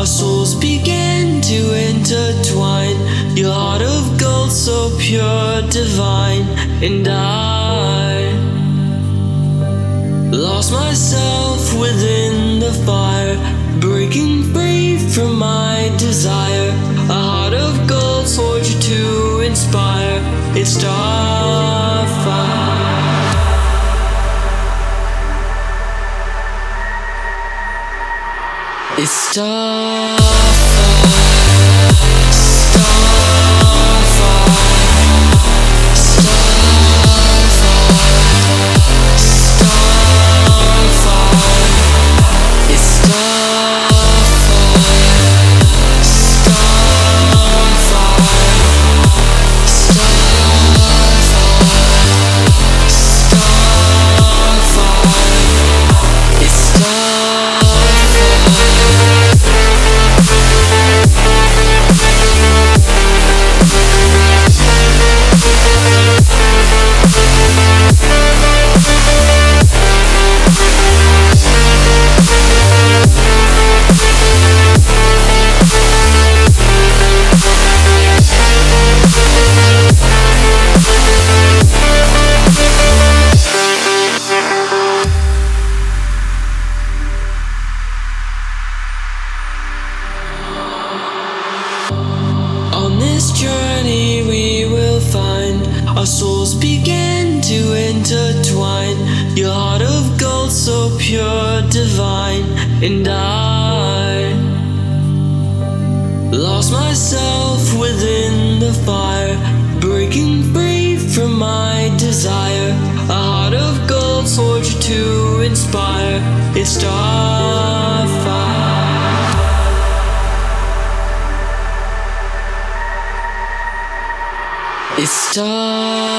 souls began to intertwine. Your heart of gold, so pure, divine. And I lost myself within the fire, breaking free from my desire. A heart of gold, forged to inspire. It's starfire. It's starfire. On this journey we will find our souls began to intertwine. Your heart of gold, so pure, divine. And I lost myself within the fire, breaking free from my desire. A heart of gold, forged to inspire. It's starfire. It's starfire.